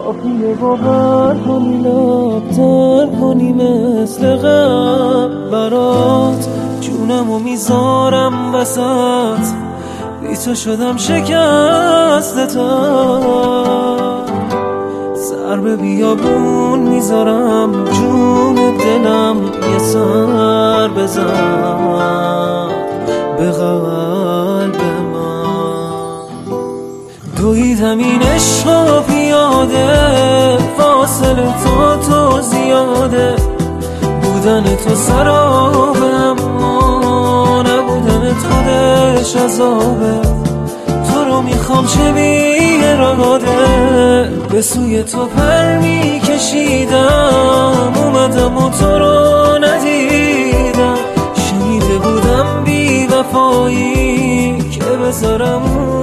کافیه باور کنی لبتر کنی مثل قبل برات جونمو میذارم وسط بی تو شدم شکستتم سر به بیابون میذارم جون دلم یه سر بزن به قلب من دویدم این عشقا پیاده فاصله تو زیاده بودن تو سرابه اما نبودن خودش عذابه تو رو میخوام چه بی اراده به سوی تو پر میکشیدم اومدم و تو رو ندیدم شنیده بودم بی وفایی که بذارم